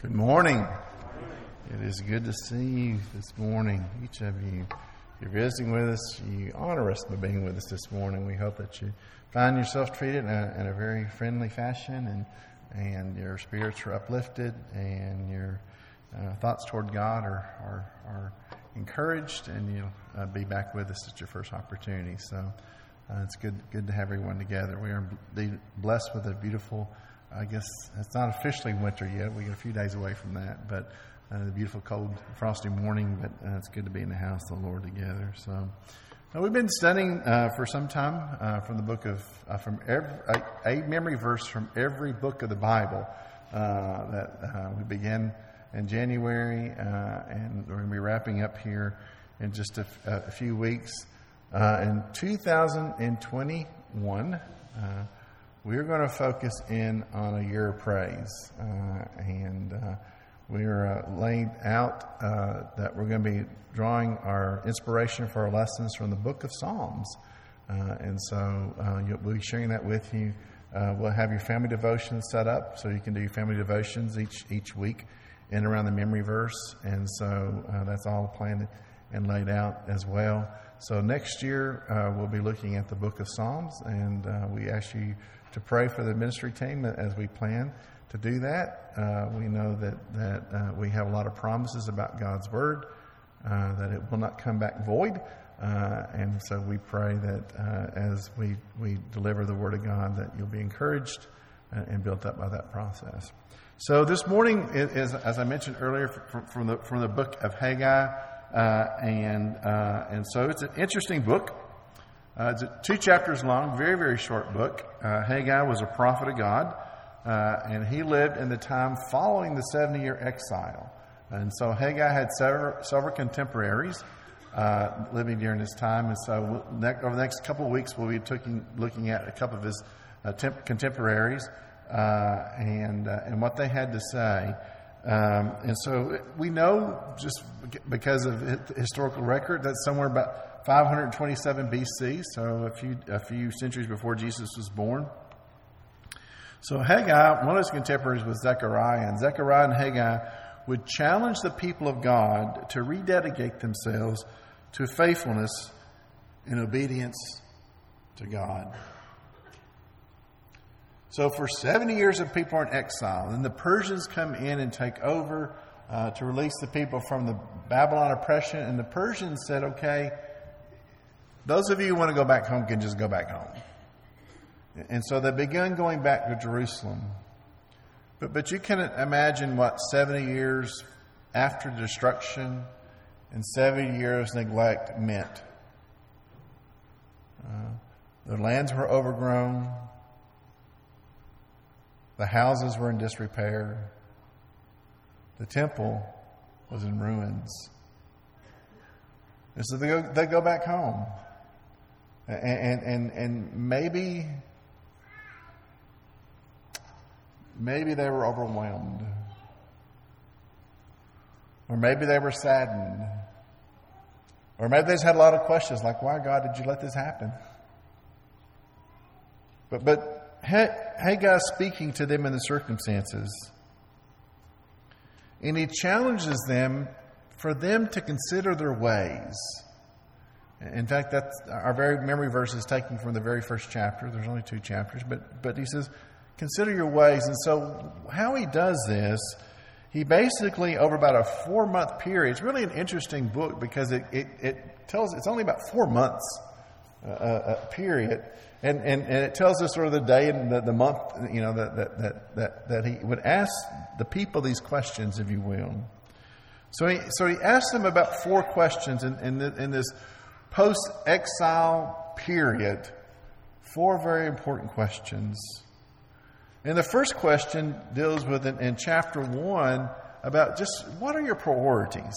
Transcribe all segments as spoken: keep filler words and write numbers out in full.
Good morning. It is good to see you this morning, each of you. If you're visiting with us, you honor us by being with us this morning. We hope that you find yourself treated in a, in a very friendly fashion, and and your spirits are uplifted, and your uh, thoughts toward God are are, are encouraged, and you'll uh, be back with us at your first opportunity. So uh, it's good good to have everyone together. We are blessed with a beautiful, I guess it's not officially winter yet. We get a few days away from that, but uh, the beautiful, cold, frosty morning. But uh, it's good to be in the house of the Lord together. So uh, we've been studying uh, for some time uh, from the book of uh, from every, a, a memory verse from every book of the Bible uh, that uh, we began in January, uh, and we're going to be wrapping up here in just a, a few weeks. Uh, in two thousand twenty-one. Uh, We're going to focus in on a year of praise, uh, and uh, we're uh, laying out uh, that we're going to be drawing our inspiration for our lessons from the book of Psalms. Uh, and so uh, we'll be sharing that with you. Uh, we'll have your family devotions set up so you can do your family devotions each each week in around the memory verse. And so uh, that's all planned and laid out as well. So next year uh, we'll be looking at the book of Psalms, and uh, we ask you to pray for the ministry team as we plan to do that. Uh, we know that that uh, we have a lot of promises about God's Word, uh, that it will not come back void. Uh, and so we pray that uh, as we, we deliver the Word of God, that you'll be encouraged and built up by that process. So this morning is, as I mentioned earlier, from, from the from the book of Haggai, uh, and uh, and so it's an interesting book. Uh, it's two chapters long, very, very short book. Uh, Haggai was a prophet of God, uh, and he lived in the time following the seventy-year exile. And so Haggai had several, several contemporaries uh, living during this time. And so we'll, ne- over the next couple of weeks, we'll be taking, looking at a couple of his uh, temp- contemporaries uh, and uh, and what they had to say. Um, and so we know, just because of the historical record, that somewhere about five hundred twenty-seven B C, so a few a few centuries before Jesus was born. So Haggai, one of his contemporaries was Zechariah, and Zechariah and Haggai would challenge the people of God to rededicate themselves to faithfulness and obedience to God. So for seventy years of people are in exile, and the Persians come in and take over uh, to release the people from the Babylon oppression, and the Persians said, okay, those of you who want to go back home can just go back home. And so they began going back to Jerusalem. But but you can imagine what seventy years after destruction and seventy years neglect meant. Uh, their lands were overgrown. The houses were in disrepair. The temple was in ruins. And so they go, they go back home. And, and and maybe maybe they were overwhelmed, or maybe they were saddened, or maybe they just had a lot of questions like, "Why, God, did you let this happen?" But but Haggai is speaking to them in the circumstances, and he challenges them for them to consider their ways. In fact, that's our very memory verse is taken from the very first chapter. There's only two chapters, but but he says, consider your ways. And so how he does this, he basically, over about a four-month period, it's really an interesting book because it, it, it tells, it's only about four months uh, uh, period. And, and and it tells us sort of the day and the, the month, you know, that, that, that, that, that he would ask the people these questions, if you will. So he, so he asked them about four questions in, in, the, in this post-exile period, four very important questions. And the first question deals with, in, in chapter one, about just what are your priorities?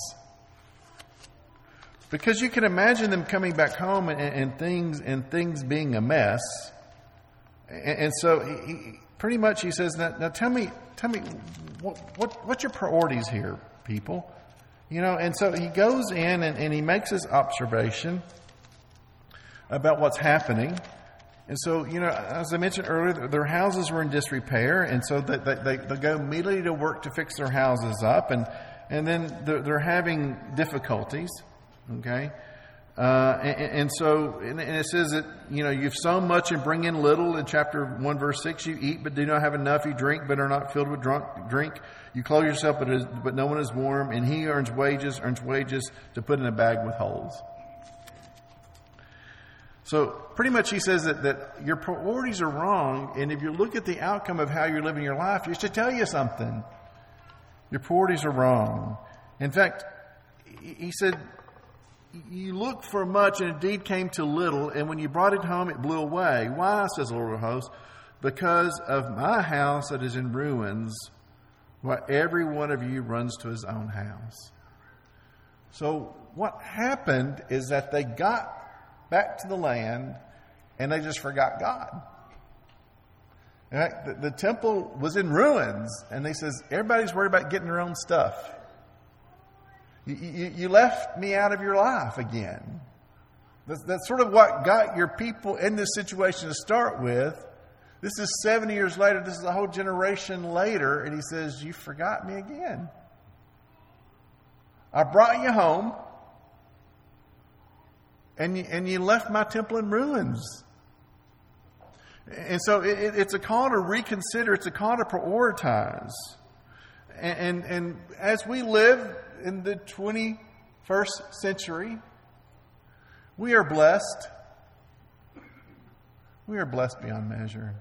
Because you can imagine them coming back home and, and things and things being a mess. And, and so he, he, pretty much he says, now, now tell me, tell me what, what what's your priorities here, people? You know, and so he goes in and, and he makes his observation about what's happening. And so, you know, as I mentioned earlier, their houses were in disrepair, and so they, they, they go immediately to work to fix their houses up, and, and then they're, they're having difficulties, okay? Uh, and, and so, and it says that, you know, you've sown much and bring in little. In chapter one, verse six, you eat but do not have enough. You drink but are not filled with drunk, drink. You clothe yourself but, is, but no one is warm. And he earns wages, earns wages to put in a bag with holes. So pretty much he says that, that your priorities are wrong. And if you look at the outcome of how you're living your life, it should tell you something. Your priorities are wrong. In fact, he said, you looked for much and indeed came to little, and when you brought it home, it blew away. Why, says the Lord of hosts? Because of my house that is in ruins, why every one of you runs to his own house. So what happened is that they got back to the land, and they just forgot God. In fact, the, the temple was in ruins, and they says, everybody's worried about getting their own stuff. You, you, you left me out of your life again. That's, that's sort of what got your people in this situation to start with. This is seventy years later. This is a whole generation later. And he says, you forgot me again. I brought you home. And you, and you left my temple in ruins. And so it, it's a call to reconsider. It's a call to prioritize. And, and, and as we live in the twenty-first century, we are blessed. We are blessed beyond measure.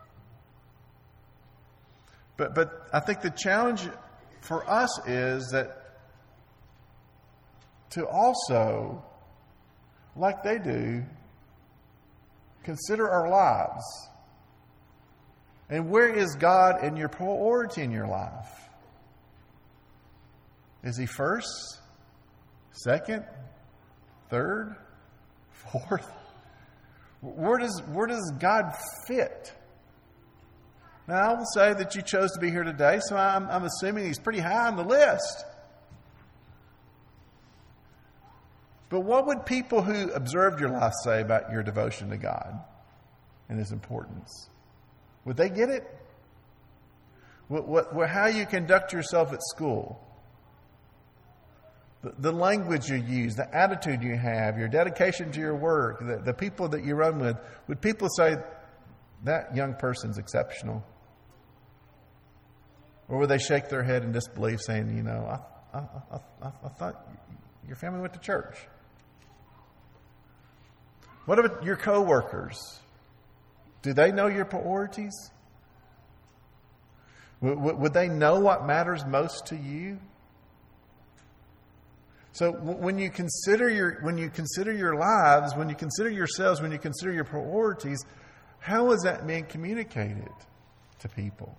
But but I think the challenge for us is that to also, like they do, consider our lives. And where is God in your priority in your life? Is he first, second, third, fourth? Where does, where does God fit? Now, I will say that you chose to be here today, so I'm, I'm assuming he's pretty high on the list. But what would people who observed your life say about your devotion to God and his importance? Would they get it? What, what, how you conduct yourself at school? The, the language you use, the attitude you have, your dedication to your work, the, the people that you run with, would people say, that young person's exceptional? Or would they shake their head in disbelief saying, you know, I, I, I, I, I thought your family went to church? What about your coworkers? Do they know your priorities? Would, would they know what matters most to you? So when you consider your when you consider your lives, when you consider yourselves, when you consider your priorities, how is that being communicated to people?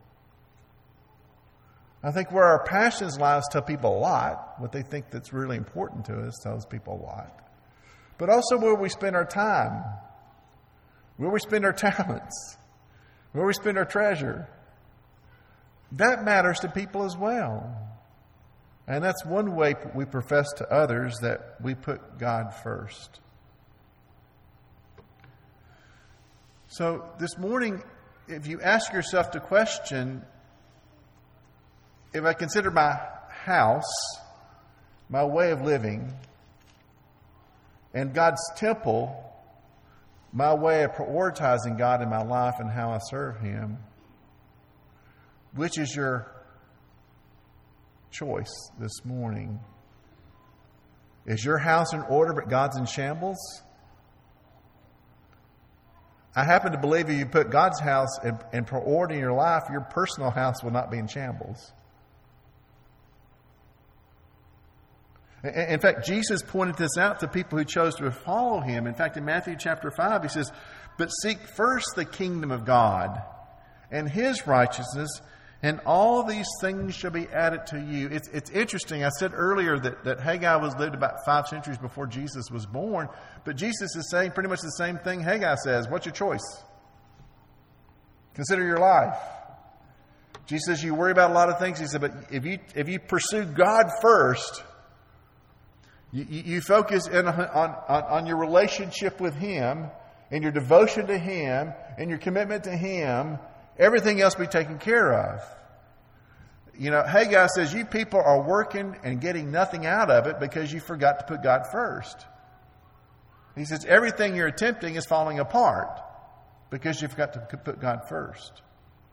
I think where our passions lies tell people a lot. What they think that's really important to us tells people a lot. But also where we spend our time, where we spend our talents, where we spend our treasure. That matters to people as well. And that's one way we profess to others that we put God first. So this morning, if you ask yourself the question, if I consider my house, my way of living, and God's temple, my way of prioritizing God in my life and how I serve him, which is your choice this morning? Is your house in order but God's in shambles? I happen to believe if you put God's house in, in priority in your life, your personal house will not be in shambles. In fact, Jesus pointed this out to people who chose to follow him. In fact, in Matthew chapter five, he says, but seek first the kingdom of God and his righteousness, and all these things shall be added to you. It's, it's interesting. I said earlier that, that Haggai was lived about five centuries before Jesus was born. But Jesus is saying pretty much the same thing Haggai says. What's your choice? Consider your life. Jesus says you worry about a lot of things. He said, but if you if you pursue God first, you, you, you focus in on, on, on your relationship with him, and your devotion to Him and your commitment to Him, everything else will be taken care of. You know, Haggai says, you people are working and getting nothing out of it because you forgot to put God first. He says, everything you're attempting is falling apart because you forgot to put God first.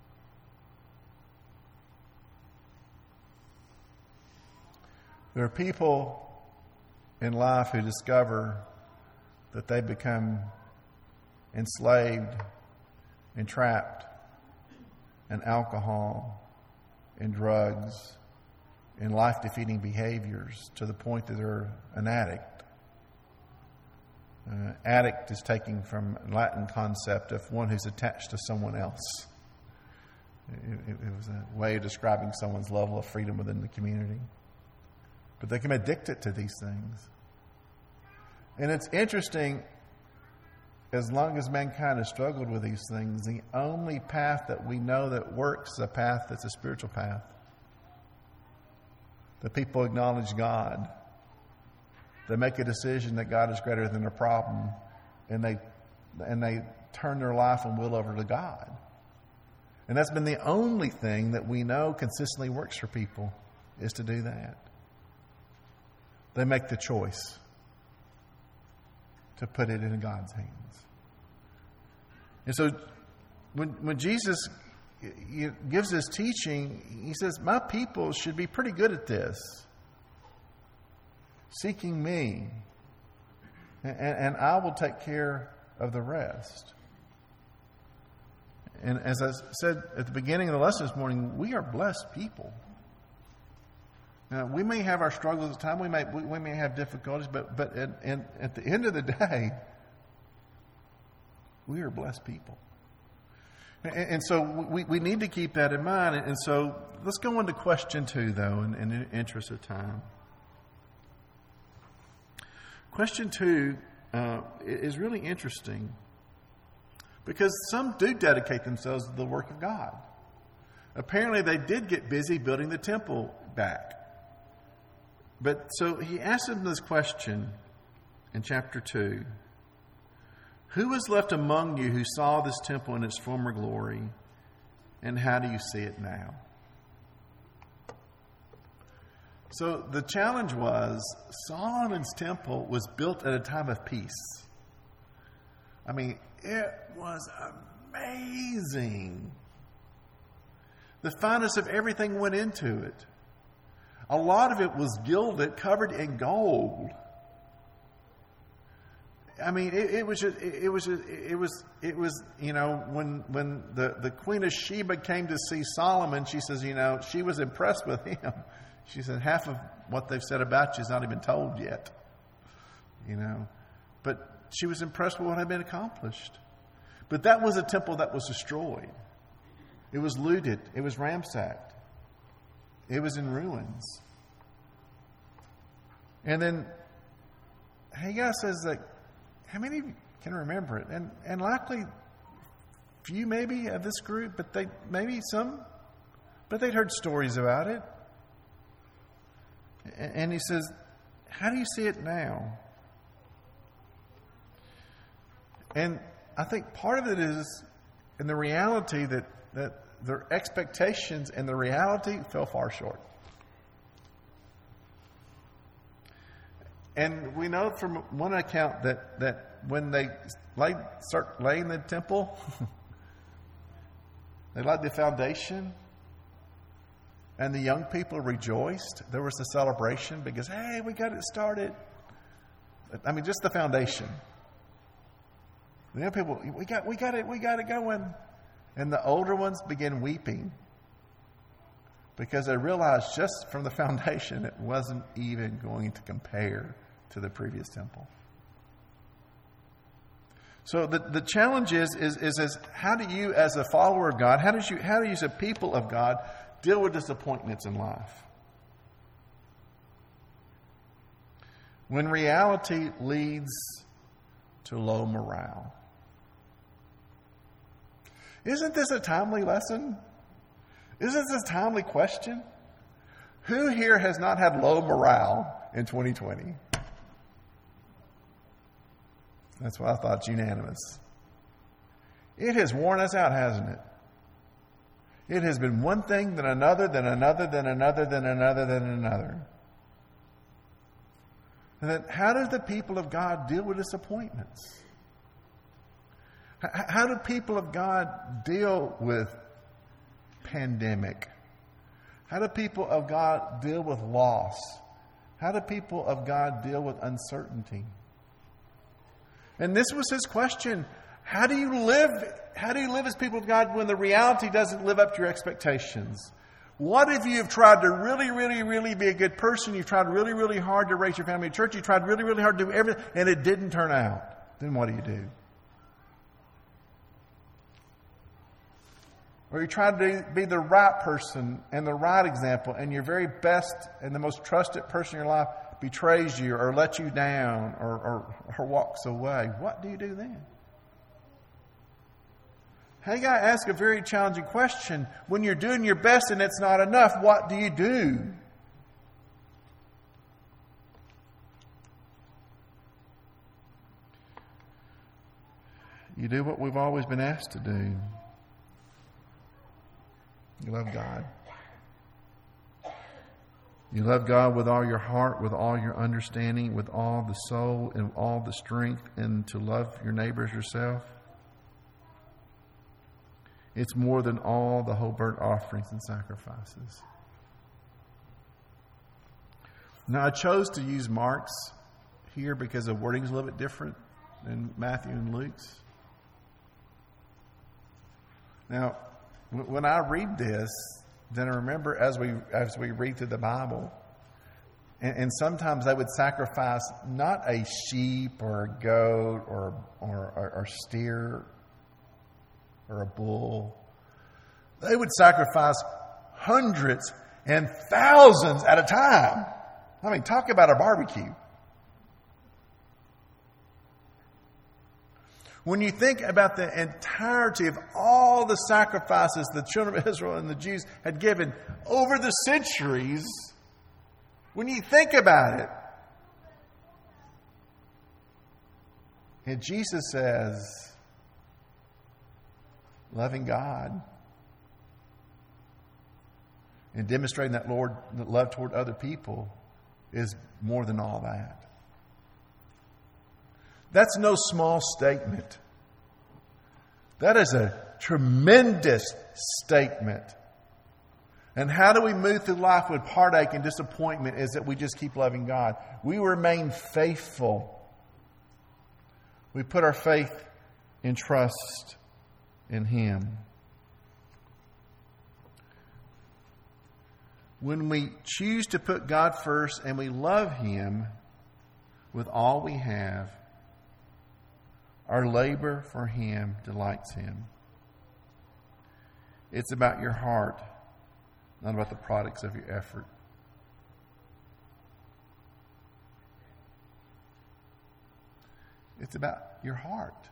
There are people in life who discover that they become enslaved, entrapped in alcohol, in drugs, in life-defeating behaviors to the point that they're an addict. Uh, addict is taken from a Latin concept of one who's attached to someone else. It, it, it was a way of describing someone's level of freedom within the community. But they can be addicted to these things. And it's interesting, as long as mankind has struggled with these things, the only path that we know that works is a path that's a spiritual path. The people acknowledge God. They make a decision that God is greater than their problem, and they and they turn their life and will over to God. And that's been the only thing that we know consistently works for people, is to do that. They make the choice to put it in God's hands. And so when, when Jesus gives his teaching, he says, my people should be pretty good at this. Seeking me. And, and I will take care of the rest. And as I said at the beginning of the lesson this morning, we are blessed people. Now, we may have our struggles at times, we may we, we may have difficulties, but but at, at, at the end of the day, we are blessed people. And, and so we, we need to keep that in mind. And, and so let's go into question two, though, in, in the interest of time. Question two uh, is really interesting because some do dedicate themselves to the work of God. Apparently, they did get busy building the temple back. But so he asked them this question in chapter two. Who was left among you who saw this temple in its former glory, and how do you see it now? So the challenge was, Solomon's temple was built at a time of peace. I mean, it was amazing. The finest of everything went into it. A lot of it was gilded, covered in gold. I mean, it, it was just, it, it was just, it was it was you know when when the, the Queen of Sheba came to see Solomon, she says, you know, she was impressed with him. She said, half of what they've said about you is not even told yet. You know, but she was impressed with what had been accomplished. But that was a temple that was destroyed. It was looted. It was ransacked. It was in ruins. And then Haggai says that, how many of you can remember it? And and likely few maybe of this group, but they maybe some, but they'd heard stories about it. And he says, how do you see it now? And I think part of it is in the reality that, that their expectations and the reality fell far short. And we know from one account that, that when they laid, start laying the temple, they laid the foundation, and the young people rejoiced. There was a celebration because, hey, we got it started. I mean, just the foundation. The young people, we got, we got it, we got it going. And the older ones began weeping because they realized just from the foundation it wasn't even going to compare to the previous temple. So the, the challenge is, is, is, is how do you as a follower of God, how, does you, how do you as a people of God deal with disappointments in life? When reality leads to low morale. Isn't this a timely lesson? Isn't this a timely question? Who here has not had low morale in twenty twenty? That's what I thought, unanimous. It has worn us out, hasn't it? It has been one thing, then another, then another, then another, then another, then another. And then how do the people of God deal with disappointments? How do people of God deal with pandemic? How do people of God deal with loss? How do people of God deal with uncertainty? And this was his question. How do you live? How do you live as people of God when the reality doesn't live up to your expectations? What if you have tried to really, really, really be a good person? You've tried really, really hard to raise your family in church. You tried really, really hard to do everything, and it didn't turn out. Then what do you do? Or you try to be the right person and the right example, and your very best and the most trusted person in your life betrays you or lets you down or, or, or walks away. What do you do then? Haggai asks a very challenging question. When you're doing your best and it's not enough, what do you do? You do what we've always been asked to do. You love God. You love God with all your heart, with all your understanding, with all the soul and all the strength, and to love your neighbor as yourself. It's more than all the whole burnt offerings and sacrifices. Now, I chose to use Mark's here because the wording is a little bit different than Matthew and Luke's. Now, when I read this, then I remember as we as we read through the Bible, and, and sometimes they would sacrifice not a sheep or a goat or or, or, or steer or a bull. They would sacrifice hundreds and thousands at a time. I mean, talk about a barbecue. When you think about the entirety of all the sacrifices the children of Israel and the Jews had given over the centuries, when you think about it, and Jesus says, loving God and demonstrating that Lord that love toward other people is more than all that. That's no small statement. That is a tremendous statement. And how do we move through life with heartache and disappointment is that we just keep loving God. We remain faithful. We put our faith and trust in Him. When we choose to put God first and we love Him with all we have, our labor for Him delights Him. It's about your heart, not about the products of your effort. It's about your heart,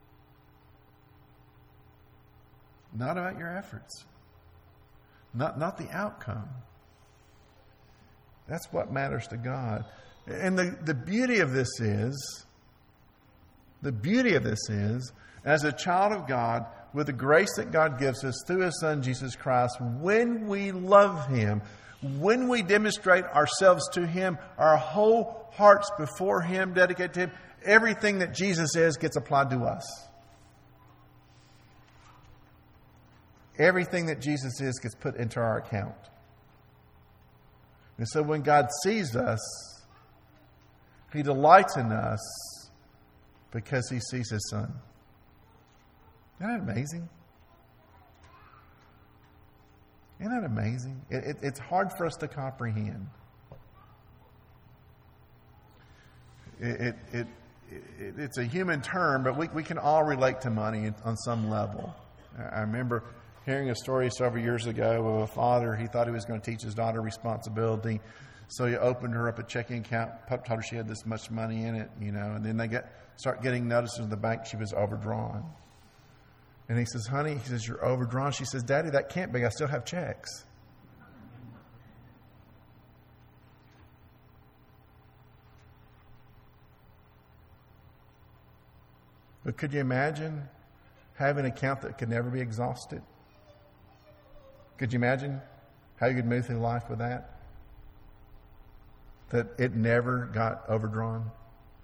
not about your efforts, not, not the outcome. That's what matters to God. And the, the beauty of this is, the beauty of this is, as a child of God, with the grace that God gives us through His Son, Jesus Christ, when we love Him, when we demonstrate ourselves to Him, our whole hearts before Him, dedicated to Him, everything that Jesus is gets applied to us. Everything that Jesus is gets put into our account. And so when God sees us, He delights in us because He sees His Son. Isn't that amazing? Isn't that amazing? It, it, it's hard for us to comprehend. It, it, it, it, it's a human term, but we, we can all relate to money on some level. I remember hearing a story several years ago of a father. He thought he was going to teach his daughter responsibility. So he opened her up a checking account, told her she had this much money in it, you know, and then they get start getting notices in the bank she was overdrawn. And he says, honey, he says, you're overdrawn. She says, Daddy, that can't be. I still have checks. But could you imagine have an account that could never be exhausted? Could you imagine how you could move through life with that? That it never got overdrawn?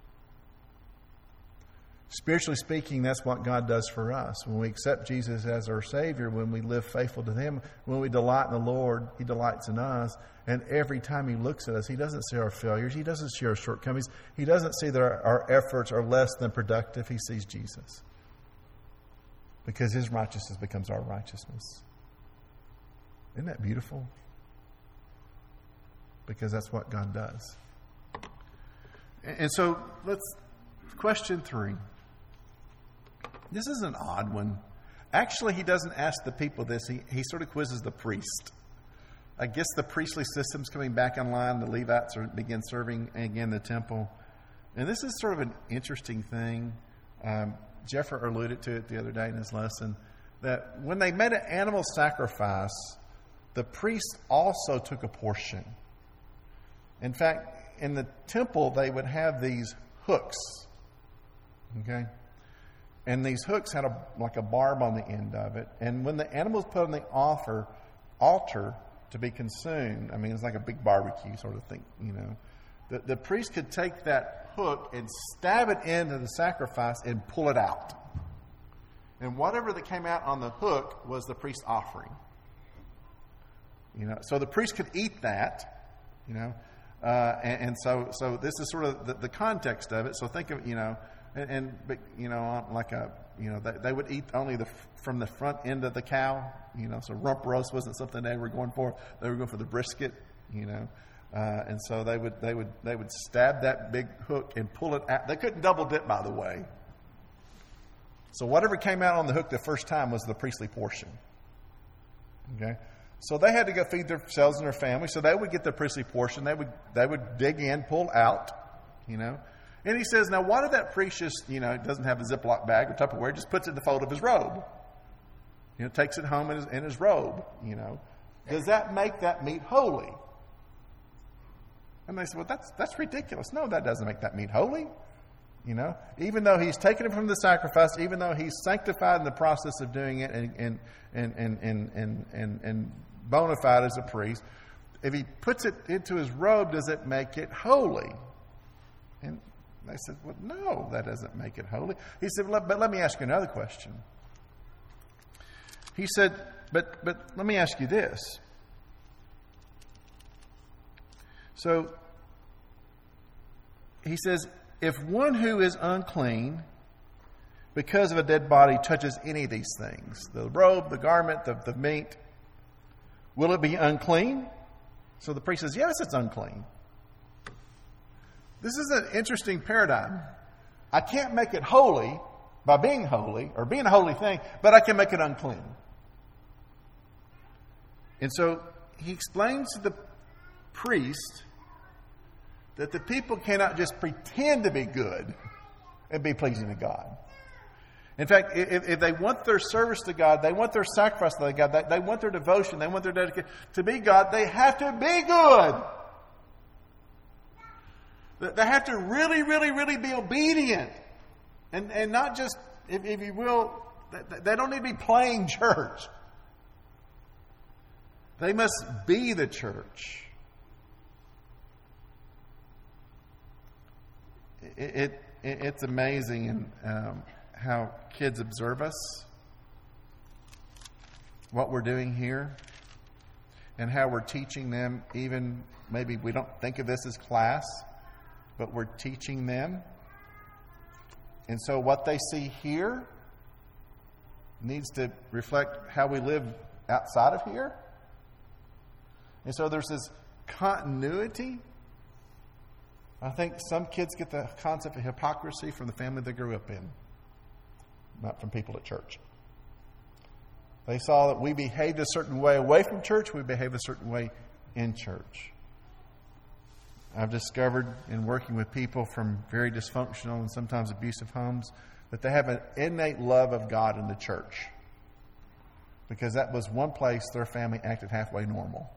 Spiritually speaking, that's what God does for us. When we accept Jesus as our Savior, when we live faithful to Him, when we delight in the Lord, He delights in us. And every time He looks at us, He doesn't see our failures. He doesn't see our shortcomings. He doesn't see that our, our efforts are less than productive. He sees Jesus. Because His righteousness becomes our righteousness. Isn't that beautiful? Because that's what God does. And so, let's, question three. This is an odd one. Actually, he doesn't ask the people this. He, he sort of quizzes the priest. I guess the priestly system's coming back online. The Levites are, begin serving again the temple. And this is sort of an interesting thing. Um, Jeffrey alluded to it the other day in his lesson, that when they made an animal sacrifice, the priest also took a portion. In fact, in the temple, they would have these hooks. Okay? And these hooks had a, like a barb on the end of it. And when the animal was put on the offer, altar to be consumed, I mean, it's like a big barbecue sort of thing, you know. The, the priest could take that hook and stab it into the sacrifice and pull it out. And whatever that came out on the hook was the priest's offering. You know, so the priest could eat that, you know. Uh, and, and so, so this is sort of the, the context of it. So think of, you know, and, and but, you know, like a, you know, they, they would eat only the from the front end of the cow. You know, so rump roast wasn't something they were going for. They were going for the brisket. You know, uh, and so they would they would they would stab that big hook and pull it out. They couldn't double dip, by the way. So whatever came out on the hook the first time was the priestly portion. Okay. So they had to go feed themselves and their family. So they would get the priestly portion. They would they would dig in, pull out, you know. And he says, now why did that priest just, you know, doesn't have a Ziploc bag or Tupperware, just puts it in the fold of his robe? You know, takes it home in his, in his robe, you know. Does that make that meat holy? And they said, well, that's that's ridiculous. No, that doesn't make that meat holy. You know, even though he's taken it from the sacrifice, even though he's sanctified in the process of doing it and and and and and and, and, and bona fide as a priest, if he puts it into his robe, does it make it holy? And they said, well, no, that doesn't make it holy. He said, well, but let me ask you another question. He said, but but let me ask you this. So he says, if one who is unclean because of a dead body touches any of these things, the robe, the garment, the, the meat, will it be unclean? So the priest says, yes, it's unclean. This is an interesting paradigm. I can't make it holy by being holy or being a holy thing, but I can make it unclean. And so he explains to the priest that the people cannot just pretend to be good and be pleasing to God. In fact, if, if they want their service to God, they want their sacrifice to God, they, they want their devotion, they want their dedication to be God, they have to be good. They have to really, really, really be obedient. And, and not just, if, if you will, they don't need to be playing church. They must be the church. It, it, it's amazing in, um, how kids observe us, what we're doing here, and how we're teaching them. Even maybe we don't think of this as class, but we're teaching them. And so what they see here needs to reflect how we live outside of here. And so there's this continuity. I think some kids get the concept of hypocrisy from the family they grew up in, not from people at church. They saw that we behaved a certain way away from church, we behave a certain way in church. I've discovered in working with people from very dysfunctional and sometimes abusive homes that they have an innate love of God in the church, because that was one place their family acted halfway normal.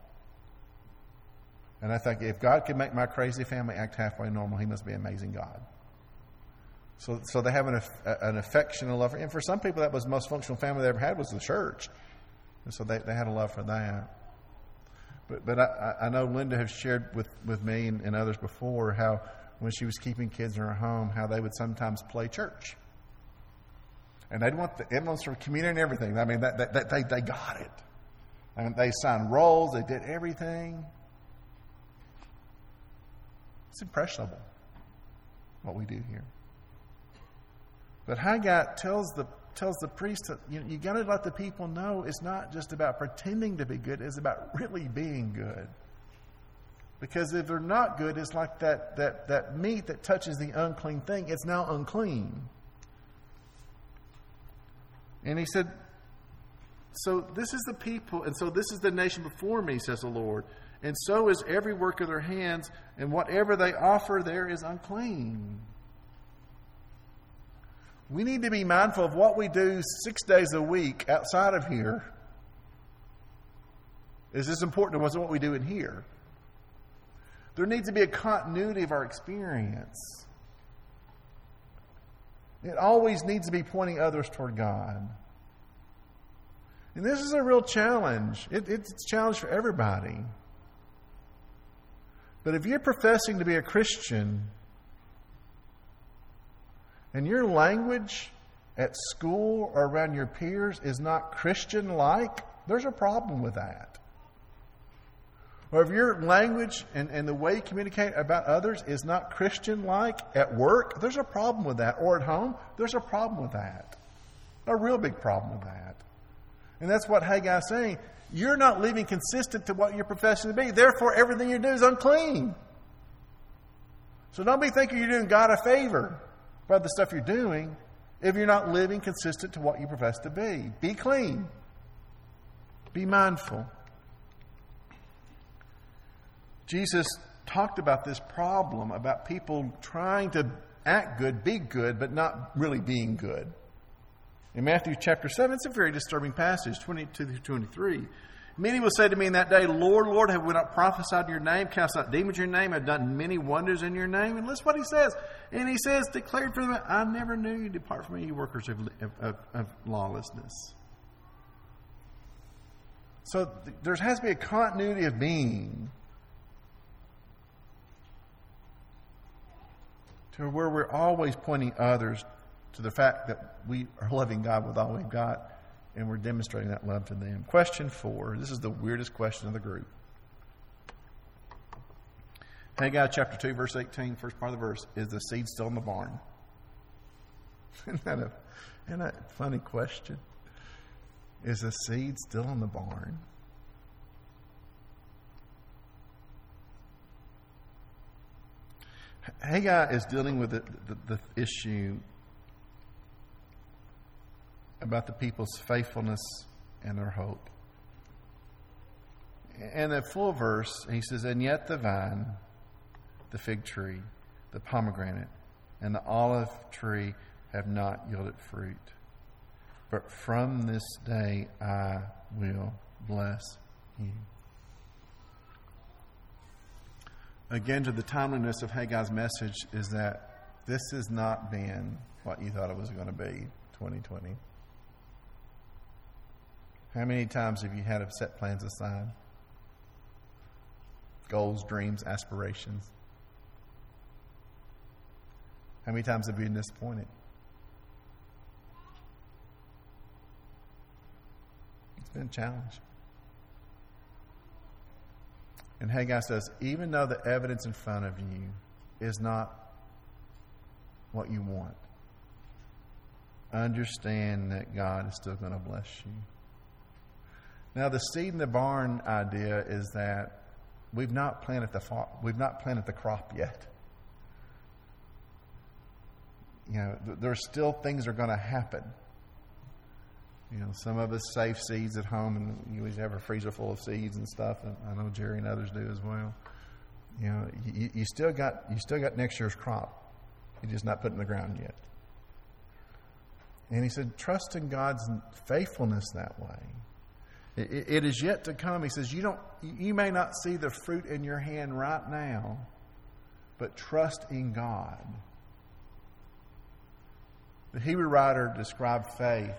And I think if God can make my crazy family act halfway normal, He must be an amazing God. So, so they have an, an affection and love for, and for some people that was the most functional family they ever had was the church. And so they, they had a love for that. But, but I, I know Linda has shared with, with me and, and others before how when she was keeping kids in her home, how they would sometimes play church. And they'd want the emblems from communion and everything. I mean, that, that, that, they, they got it. I mean, they signed rolls. They did everything. It's impressionable what we do here. But Haggai tells the tells the priest that you, you got to let the people know it's not just about pretending to be good. It's about really being good. Because if they're not good, it's like that that that meat that touches the unclean thing. It's now unclean. And he said, so this is the people, and so this is the nation before me, says the Lord. And so is every work of their hands, and whatever they offer there is unclean. We need to be mindful of what we do six days a week outside of here. Is this important to what we do in here? There needs to be a continuity of our experience. It always needs to be pointing others toward God. And this is a real challenge. It, it's a challenge for everybody. But if you're professing to be a Christian and your language at school or around your peers is not Christian-like, there's a problem with that. Or if your language and, and the way you communicate about others is not Christian-like at work, there's a problem with that. Or at home, there's a problem with that. A real big problem with that. And that's what Haggai is saying. You're not living consistent to what you're professing to be. Therefore, everything you do is unclean. So don't be thinking you're doing God a favor by the stuff you're doing if you're not living consistent to what you profess to be. Be clean. Be mindful. Jesus talked about this problem, about people trying to act good, be good, but not really being good. In Matthew chapter seven, it's a very disturbing passage, twenty-two through twenty-three. Many will say to me in that day, Lord, Lord, have we not prophesied in your name, cast out demons in your name, have done many wonders in your name? And listen what he says. And he says, declared for them, I never knew you, depart from me, you workers of, of, of lawlessness. So th- there has to be a continuity of being to where we're always pointing others to the fact that we are loving God with all we've got, and we're demonstrating that love to them. Question four. This is the weirdest question of the group. Haggai chapter two, verse eighteen, first part of the verse. Is the seed still in the barn? Isn't that a, isn't that a funny question? Is the seed still in the barn? Haggai is dealing with the, the, the issue about the people's faithfulness and their hope. And the full verse, he says, and yet the vine, the fig tree, the pomegranate, and the olive tree have not yielded fruit. But from this day I will bless you. Again, to the timeliness of Haggai's message is that this has not been what you thought it was going to be, twenty twenty. How many times have you had to set plans aside? Goals, dreams, aspirations. How many times have you been disappointed? It's been a challenge. And Haggai says, even though the evidence in front of you is not what you want, understand that God is still going to bless you. Now, the seed in the barn idea is that we've not planted the fa- we've not planted the crop yet. You know, th- there's still things are going to happen. You know, some of us save seeds at home, and you always have a freezer full of seeds and stuff. And I know Jerry and others do as well. You know, you, you still got you still got next year's crop. You're just not put in the ground yet. And he said, trust in God's faithfulness that way. It, it is yet to come. He says, you don't. You may not see the fruit in your hand right now, but trust in God. The Hebrew writer described faith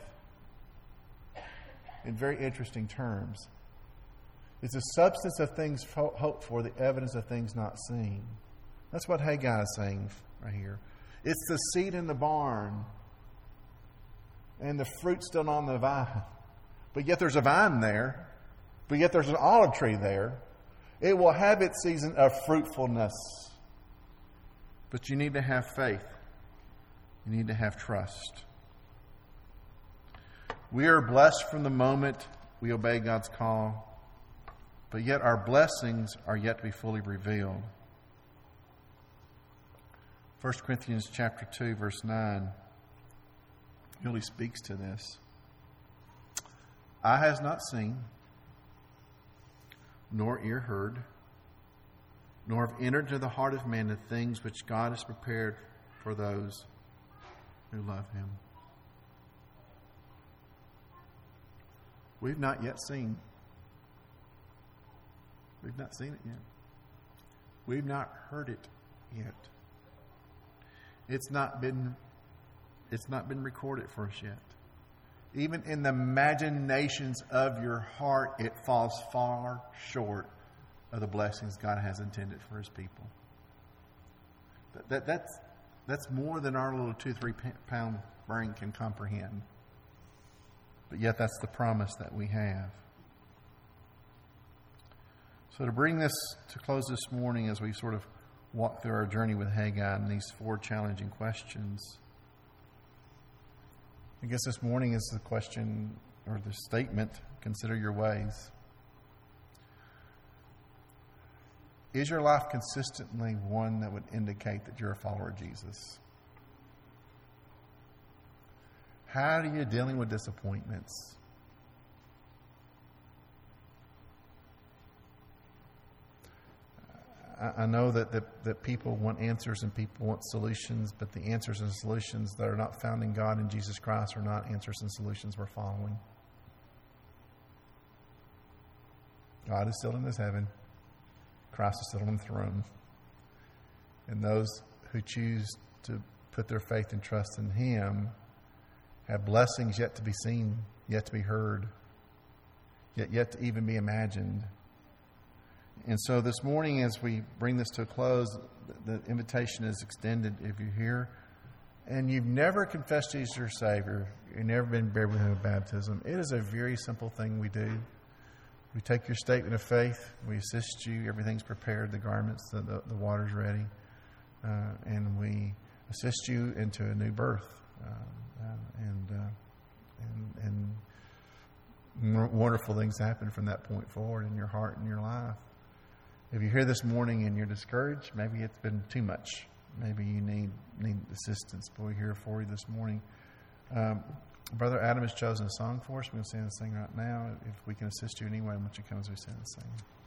in very interesting terms. It's the substance of things hoped for, the evidence of things not seen. That's what Haggai is saying right here. It's the seed in the barn and the fruit still on the vine. But yet there's a vine there. But yet there's an olive tree there. It will have its season of fruitfulness. But you need to have faith. You need to have trust. We are blessed from the moment we obey God's call. But yet our blessings are yet to be fully revealed. First Corinthians chapter two, verse nine really speaks to this. Eye has not seen, nor ear heard, nor have entered into the heart of man the things which God has prepared for those who love Him. We've not yet seen. We've not seen it yet. We've not heard it yet. It's not been, it's not been recorded for us yet. Even in the imaginations of your heart, it falls far short of the blessings God has intended for His people. That, that, that's, that's more than our little two, three pound brain can comprehend. But yet that's the promise that we have. So to bring this to close this morning as we sort of walk through our journey with Haggai and these four challenging questions, I guess this morning is the question or the statement, consider your ways. Is your life consistently one that would indicate that you're a follower of Jesus? How are you dealing with disappointments? I know that, that, that people want answers and people want solutions, but the answers and solutions that are not found in God and Jesus Christ are not answers and solutions we're following. God is still in His heaven. Christ is still on the throne. And those who choose to put their faith and trust in Him have blessings yet to be seen, yet to be heard, yet yet to even be imagined. And so this morning, as we bring this to a close, the invitation is extended. If you're here and you've never confessed Jesus as your Savior, you've never been buried with Him in baptism, it is a very simple thing we do. We take your statement of faith, we assist you, everything's prepared, the garments, the, the, the water's ready, uh, and we assist you into a new birth. Uh, uh, and, uh, and, and wonderful things happen from that point forward in your heart and your life. If you're here this morning and you're discouraged, maybe it's been too much. Maybe you need need assistance, but we're here for you this morning. Um, Brother Adam has chosen a song for us. We're going to sing this thing right now. If we can assist you in any way, why don't you come as we sing this thing?